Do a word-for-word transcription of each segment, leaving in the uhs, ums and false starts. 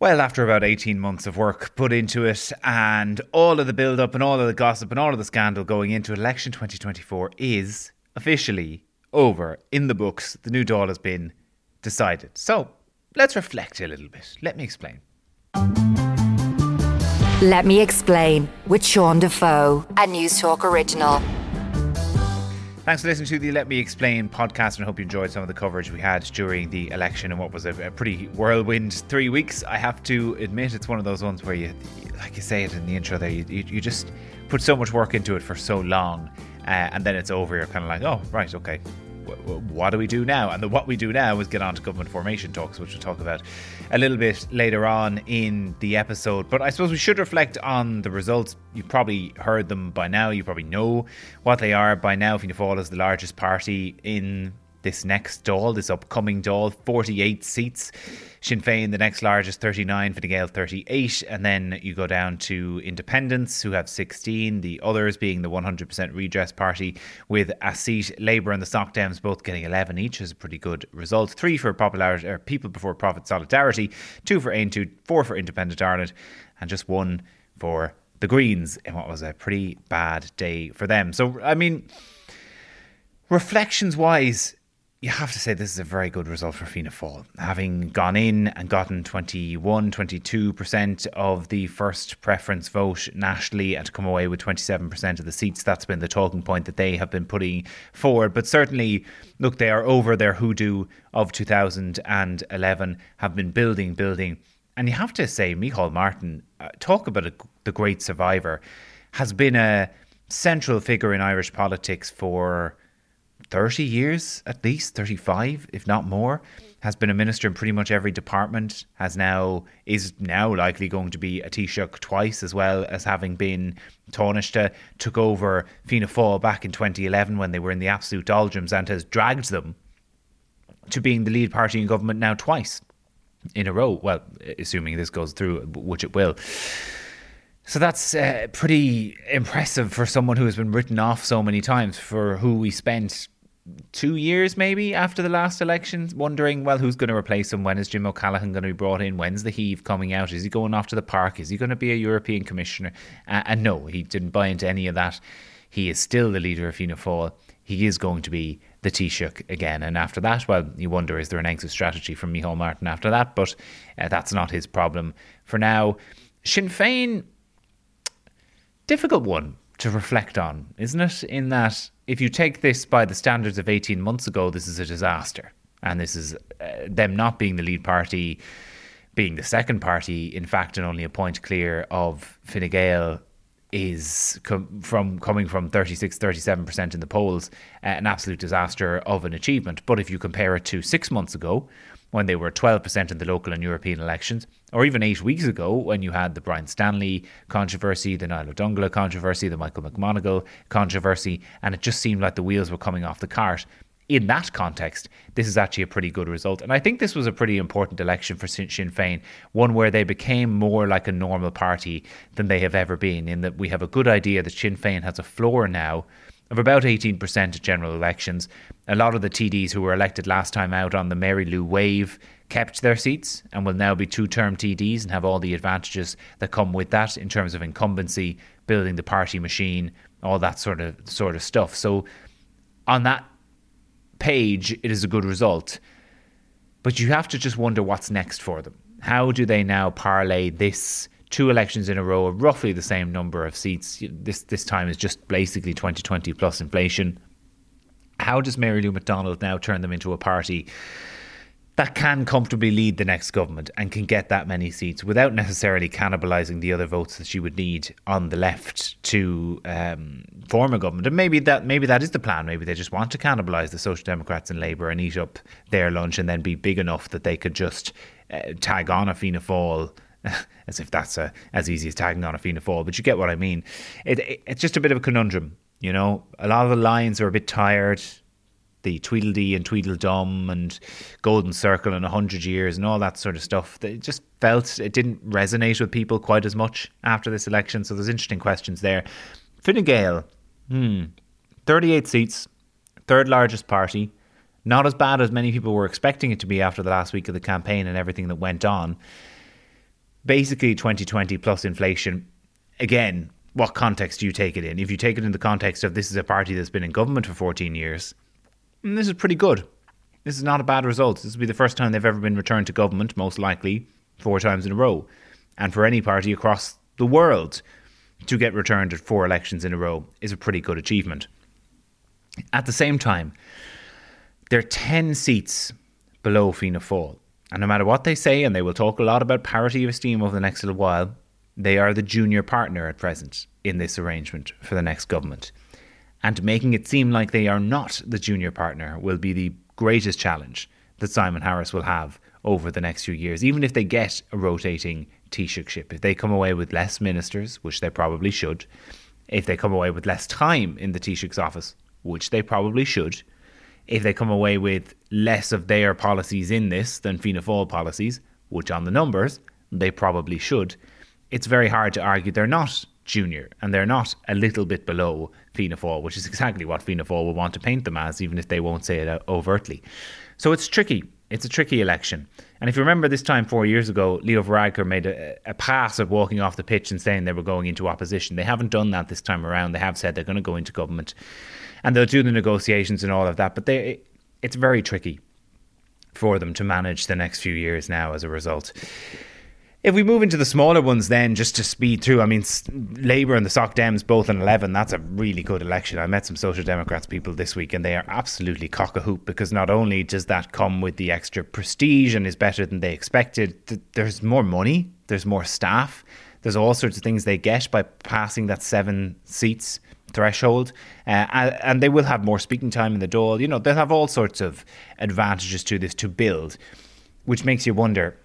Well, after about eighteen months of work put into it and all of the build-up and all of the gossip and all of the scandal going into election twenty twenty-four is officially over, in the books. The new Dáil has been decided. So let's reflect a little bit. Let me explain. Let Me Explain with Sean Defoe, a News Talk original. Thanks for listening to the Let Me Explain podcast, and I hope you enjoyed some of the coverage we had during the election and what was a, a pretty whirlwind three weeks. I have to admit, it's one of those ones where you, like you say it in the intro there, you, you, you just put so much work into it for so long, uh, and then it's over. You're kind of like, oh, right, okay. What do we do now? And the what we do now is get on to government formation talks, which we'll talk about a little bit later on in the episode. But I suppose we should reflect on the results. You've probably heard them by now. You probably know what they are by now. Fianna Fáil is the largest party in this next Dáil, this upcoming Dáil, forty-eight seats. Sinn Féin, the next largest, thirty-nine, Fine Gael, thirty-eight. And then you go down to independents, who have sixteen. The others being the one hundred percent redress party with a seat. Labour and the Soc Dems both getting eleven each is a pretty good result. Three for popularity, or People Before Profit Solidarity. Two for Aontú, four for Independent Ireland, and just one for the Greens in what was a pretty bad day for them. So, I mean, reflections-wise, you have to say this is a very good result for Fianna Fáil. Having gone in and gotten twenty-one, twenty-two percent of the first preference vote nationally and to come away with twenty-seven percent of the seats, that's been the talking point that they have been putting forward. But certainly, look, they are over their hoodoo of two thousand eleven, have been building, building. And you have to say, Micheál Martin, uh, talk about a, the great survivor, has been a central figure in Irish politics for thirty years, at least thirty-five, if not more. Has been a minister in pretty much every department, has now is now likely going to be a Taoiseach twice, as well as having been Taoiseach. Took over Fianna Fáil back in twenty eleven when they were in the absolute doldrums, and has dragged them to being the lead party in government now twice in a row. Well, assuming this goes through, which it will. So that's uh, pretty impressive for someone who has been written off so many times, for who we spent two years maybe after the last election wondering, well, who's going to replace him? When is Jim O'Callaghan going to be brought in? When's the heave coming out? Is he going off to the park? Is he going to be a European commissioner? Uh, and no, he didn't buy into any of that. He is still the leader of Fianna Fáil. He is going to be the Taoiseach again. And after that, well, you wonder, is there an exit strategy from Micheál Martin after that? But uh, that's not his problem for now. Sinn Féin, difficult one to reflect on, isn't it? In that, if you take this by the standards of eighteen months ago, this is a disaster. And this is uh, them not being the lead party, being the second party, in fact, and only a point clear of Fine Gael, is com- from coming from thirty-six, thirty-seven percent in the polls, uh, an absolute disaster of an achievement. But if you compare it to six months ago, when they were twelve percent in the local and European elections, or even eight weeks ago when you had the Brian Stanley controversy, the Niall O'Dongla controversy, the Michael McMonigal controversy, and it just seemed like the wheels were coming off the cart. In that context, this is actually a pretty good result. And I think this was a pretty important election for Sinn Féin, one where they became more like a normal party than they have ever been, in that we have a good idea that Sinn Féin has a floor now of about eighteen percent at general elections. A lot of the T Ds who were elected last time out on the Mary Lou wave kept their seats and will now be two-term T Ds and have all the advantages that come with that in terms of incumbency, building the party machine, all that sort of sort of stuff. So on that page, it is a good result. But you have to just wonder what's next for them. How do they now parlay this two elections in a row, roughly the same number of seats? This this time is just basically twenty twenty plus inflation. How does Mary Lou McDonald now turn them into a party that can comfortably lead the next government and can get that many seats without necessarily cannibalising the other votes that she would need on the left to um, form a government? And maybe that maybe that is the plan. Maybe they just want to cannibalise the Social Democrats and Labour and eat up their lunch and then be big enough that they could just uh, tag on a Fianna Fáil, as if that's a, as easy as tagging on a Fianna Fáil. But you get what I mean. It, it, it's just a bit of a conundrum. You know, a lot of the lines are a bit tired. The Tweedledee and Tweedledum and Golden Circle and a hundred years and all that sort of stuff. It just felt it didn't resonate with people quite as much after this election. So there's interesting questions there. Fine Gael, hmm, thirty-eight seats, third largest party. Not as bad as many people were expecting it to be after the last week of the campaign and everything that went on. basically twenty twenty plus inflation. Again, what context do you take it in? If you take it in the context of this is a party that's been in government for fourteen years, this is pretty good. This is not a bad result. This will be the first time they've ever been returned to government, most likely, four times in a row. And for any party across the world to get returned at four elections in a row is a pretty good achievement. At the same time, they're ten seats below Fianna Fáil. And no matter what they say, and they will talk a lot about parity of esteem over the next little while, they are the junior partner at present in this arrangement for the next government. And making it seem like they are not the junior partner will be the greatest challenge that Simon Harris will have over the next few years, even if they get a rotating Taoiseachship. If they come away with less ministers, which they probably should, if they come away with less time in the Taoiseach's office, which they probably should, if they come away with less of their policies in this than Fianna Fáil policies, which on the numbers they probably should, it's very hard to argue they're not junior and they're not a little bit below Fianna Fáil, which is exactly what Fianna Fáil will want to paint them as, even if they won't say it overtly. So it's tricky. It's a tricky election. And if you remember this time four years ago, Leo Varadkar made a, a pass at walking off the pitch and saying they were going into opposition. They haven't done that this time around. They have said they're going to go into government and they'll do the negotiations and all of that. But they, it's very tricky for them to manage the next few years now as a result. If we move into the smaller ones then, just to speed through, I mean, Labour and the Soc Dems both in eleven, that's a really good election. I met some Social Democrats people this week and they are absolutely cock-a-hoop, because not only does that come with the extra prestige and is better than they expected, there's more money, there's more staff, there's all sorts of things they get by passing that seven seats threshold, uh, and, and they will have more speaking time in the Dáil. You know, they'll have all sorts of advantages to this to build, which makes you wonder,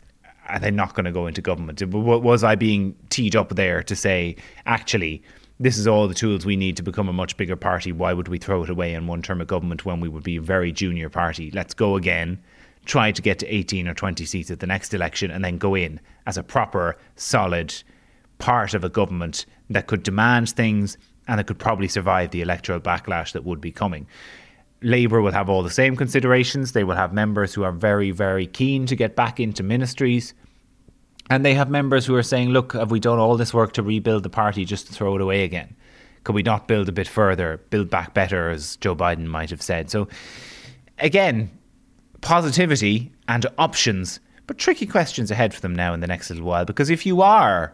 are they not going to go into government? Was I being teed up there to say, actually, this is all the tools we need to become a much bigger party? Why would we throw it away in one term of government when we would be a very junior party? Let's go again, try to get to eighteen or twenty seats at the next election, and then go in as a proper, solid part of a government that could demand things and that could probably survive the electoral backlash that would be coming. Labour will have all the same considerations. They will have members who are very, very keen to get back into ministries. And they have members who are saying, look, have we done all this work to rebuild the party just to throw it away again? Could we not build a bit further, build back better, as Joe Biden might have said? So again, positivity and options, but tricky questions ahead for them now in the next little while. Because if you are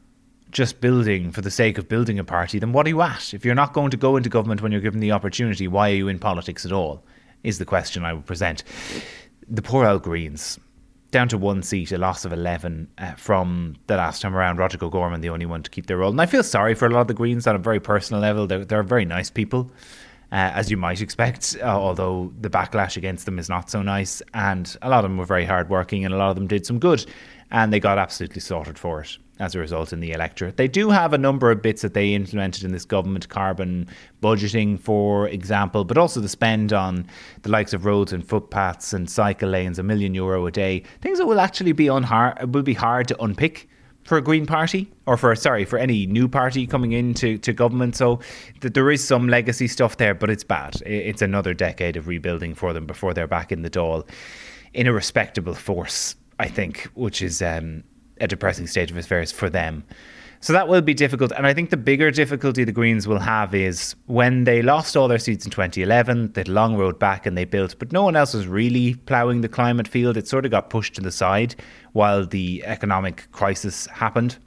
just building for the sake of building a party, then what are you at? If you're not going to go into government when you're given the opportunity, why are you in politics at all, is the question I would present. The poor old Greens, down to one seat, a loss of eleven uh, from the last time around. Roderick O'Gorman, the only one to keep their role. And I feel sorry for a lot of the Greens on a very personal level. They're, they're very nice people, uh, as you might expect, uh, although the backlash against them is not so nice. And a lot of them were very hardworking and a lot of them did some good. And they got absolutely slaughtered for it as a result in the electorate. They do have a number of bits that they implemented in this government, carbon budgeting, for example, but also the spend on the likes of roads and footpaths and cycle lanes, a million euro a day, things that will actually be unhard, will be hard to unpick for a Green Party, or for, sorry, for any new party coming into to government. So that there is some legacy stuff there, but it's bad. It's another decade of rebuilding for them before they're back in the Dáil in a respectable force, I think, which is um, a depressing state of affairs for them. So that will be difficult. And I think the bigger difficulty the Greens will have is when they lost all their seats in twenty eleven, they had a long road back and they built, but no one else was really ploughing the climate field. It sort of got pushed to the side while the economic crisis happened.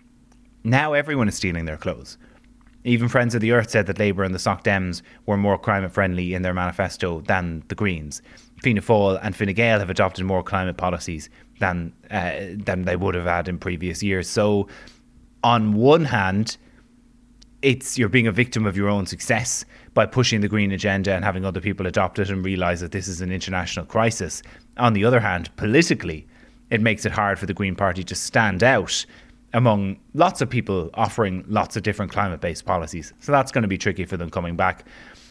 Now everyone is stealing their clothes. Even Friends of the Earth said that Labour and the Soc Dems were more climate friendly in their manifesto than the Greens. Fianna Fáil and Fine Gael have adopted more climate policies than uh, than they would have had in previous years. So on one hand, it's you're being a victim of your own success by pushing the green agenda and having other people adopt it and realise that this is an international crisis. On the other hand, politically, it makes it hard for the Green Party to stand out among lots of people offering lots of different climate-based policies. So that's going to be tricky for them coming back.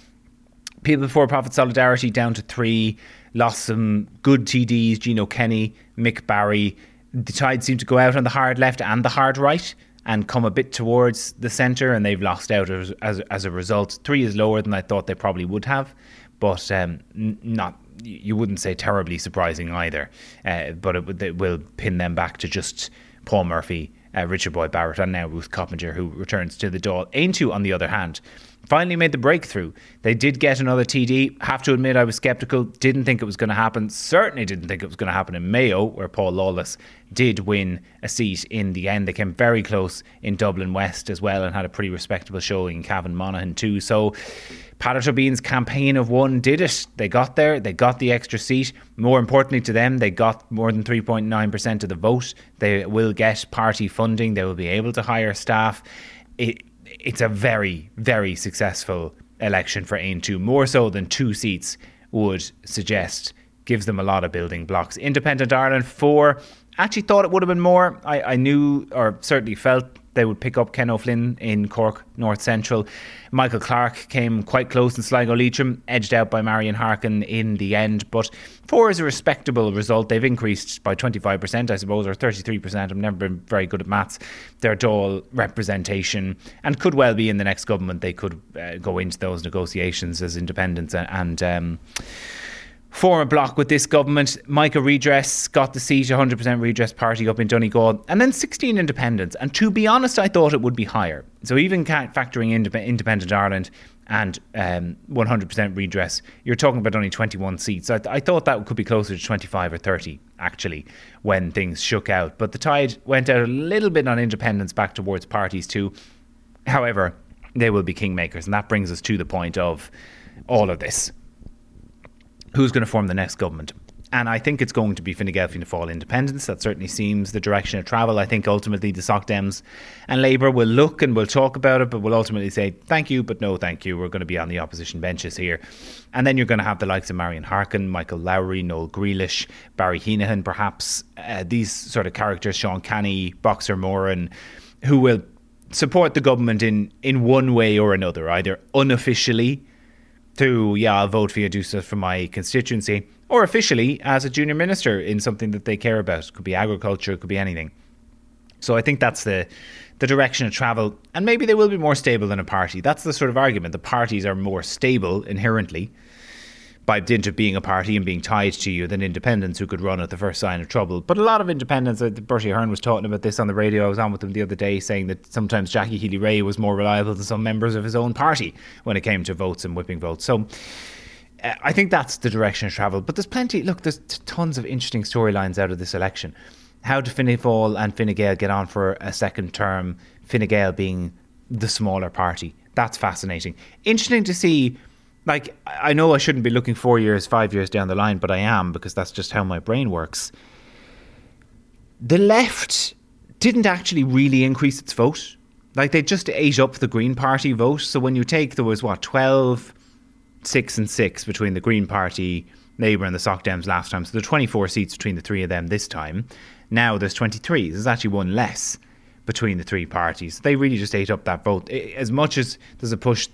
People for Profit Solidarity down to three, lost some good T Ds, Gino Kenny, Mick Barry. The tide seemed to go out on the hard left and the hard right and come a bit towards the centre, and they've lost out as, as, as a result. Three is lower than I thought they probably would have, but um, not, you wouldn't say terribly surprising either. Uh, but it, it will pin them back to just Paul Murphy, uh, Richard Boyd Barrett, and now Ruth Coppinger, who returns to the Dáil. Aontú, on the other hand, finally made the breakthrough. They did get another T D. Have to admit, I was sceptical. Didn't think it was going to happen. Certainly didn't think it was going to happen in Mayo, where Paul Lawless did win a seat in the end. They came very close in Dublin West as well and had a pretty respectable showing in Cavan Monaghan too. So Peadar Tóibín's campaign of one did it. They got there. They got the extra seat. More importantly to them, they got more than three point nine percent of the vote. They will get party funding. They will be able to hire staff. It, it's a very, very successful election for Aontú, more so than two seats would suggest. Gives them a lot of building blocks. Independent Ireland, four. Actually thought it would have been more. I, I knew, or certainly felt, they would pick up Ken O'Flynn in Cork North Central. Michael Clark came quite close in Sligo Leitrim, edged out by Marion Harkin in the end. But four is a respectable result. They've increased by twenty-five percent, I suppose, or thirty-three percent. I've never been very good at maths. Their Dáil representation, and could well be in the next government. They could uh, go into those negotiations as independents and... and um, form a block with this government. Micah Redress got the seat, one hundred percent Redress party up in Donegal, and then sixteen independents. And to be honest, I thought it would be higher. So even factoring in Independent Ireland and um, one hundred percent Redress, you're talking about only twenty-one seats. I, th- I thought that could be closer to twenty-five or thirty, actually, when things shook out. But the tide went out a little bit on independents back towards parties too. However, they will be kingmakers, and that brings us to the point of all of this. Who's going to form the next government? And I think it's going to be Fine Gael, Fianna Fáil independents. That certainly seems the direction of travel. I think ultimately the Soc Dems and Labour will look and will talk about it, but will ultimately say thank you, but no thank you. We're going to be on the opposition benches here. And then you're going to have the likes of Marion Harkin, Michael Lowry, Noel Grealish, Barry Heenahan, perhaps uh, these sort of characters, Sean Canny, Boxer Moran, who will support the government in, in one way or another, either unofficially to, yeah, I'll vote for you, do stuff for my constituency, or officially as a junior minister in something that they care about. It could be agriculture, it could be anything. So I think that's the the direction of travel. And maybe they will be more stable than a party. That's the sort of argument. The parties are more stable inherently by dint of being a party and being tied to you than independents who could run at the first sign of trouble. But a lot of independents, uh, Bertie Ahern was talking about this on the radio. I was on with him the other day saying that sometimes Jackie Healy-Rae was more reliable than some members of his own party when it came to votes and whipping votes. So uh, I think that's the direction of travel. But there's plenty, look, there's t- tons of interesting storylines out of this election. How do Fianna Fáil and Fine Gael get on for a second term? Fine Gael being the smaller party. That's fascinating. Interesting to see. Like, I know I shouldn't be looking four years, five years down the line, but I am, because that's just how my brain works. The left didn't actually really increase its vote. Like, they just ate up the Green Party vote. So when you take, there was, what, twelve, six and six between the Green Party, Labour and the Soc Dems last time. So there are twenty-four seats between the three of them this time. Now there's twenty-three. There's actually one less between the three parties. They really just ate up that vote. As much as there's a push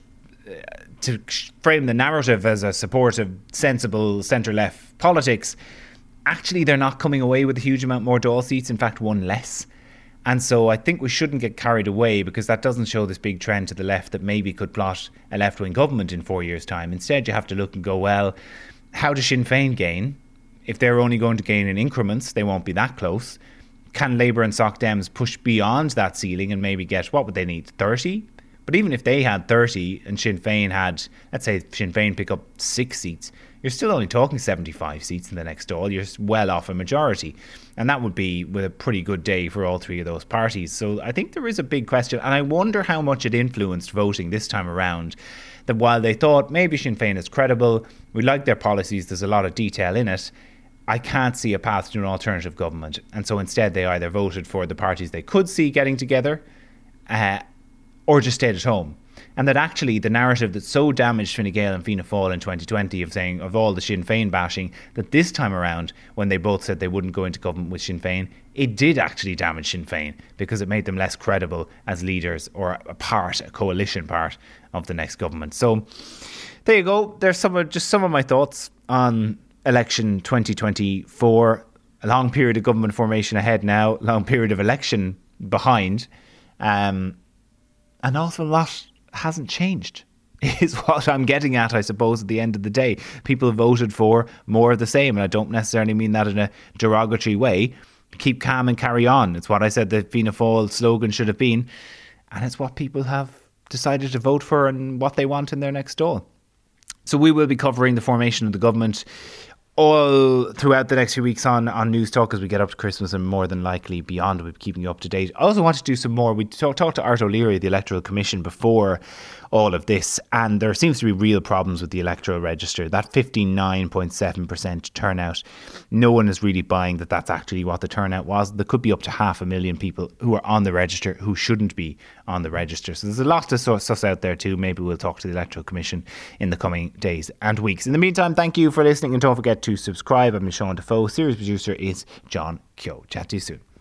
to frame the narrative as a supportive, sensible, centre-left politics, actually they're not coming away with a huge amount more Dáil seats, in fact one less. And so I think we shouldn't get carried away, because that doesn't show this big trend to the left that maybe could plot a left-wing government in four years' time. Instead, you have to look and go, well, how does Sinn Féin gain? If they're only going to gain in increments, they won't be that close. Can Labour and Soc Dems push beyond that ceiling and maybe get, what would they need, thirty? But even if they had thirty and Sinn Féin had, let's say Sinn Féin pick up six seats, you're still only talking seventy-five seats in the next Dáil. You're well off a majority. And that would be with a pretty good day for all three of those parties. So I think there is a big question. And I wonder how much it influenced voting this time around. That while they thought maybe Sinn Féin is credible, we like their policies, there's a lot of detail in it, I can't see a path to an alternative government. And so instead they either voted for the parties they could see getting together, uh, or just stayed at home. And that actually the narrative that so damaged Fine Gael and Fianna Fáil in twenty twenty of saying, of all the Sinn Féin bashing, that this time around, when they both said they wouldn't go into government with Sinn Féin, it did actually damage Sinn Féin, because it made them less credible as leaders or a part, a coalition part of the next government. So there you go. There's some of, just some of my thoughts on election twenty twenty-four. A long period of government formation ahead now, long period of election behind. Um... An awful lot hasn't changed, is what I'm getting at, I suppose, at the end of the day. People voted for more of the same, and I don't necessarily mean that in a derogatory way. keep calm and carry on. It's what I said the Fianna Fáil slogan should have been, and it's what people have decided to vote for and what they want in their next Dáil. So we will be covering the formation of the government all throughout the next few weeks on, on News Talk as we get up to Christmas, and more than likely beyond. We'll be keeping you up to date. I also want to do some more. We talk, talked to Art O'Leary, the Electoral Commission, before all of this, and there seems to be real problems with the electoral register. That fifty-nine point seven percent turnout, no one is really buying that that's actually what the turnout was. There could be up to half a million people who are on the register who shouldn't be on the register. So there's a lot to suss out there too. Maybe we'll talk to the Electoral Commission in the coming days and weeks. In the meantime, thank you for listening, and don't forget to subscribe. I'm Sean Defoe. Series producer is John Keogh. Chat to you soon.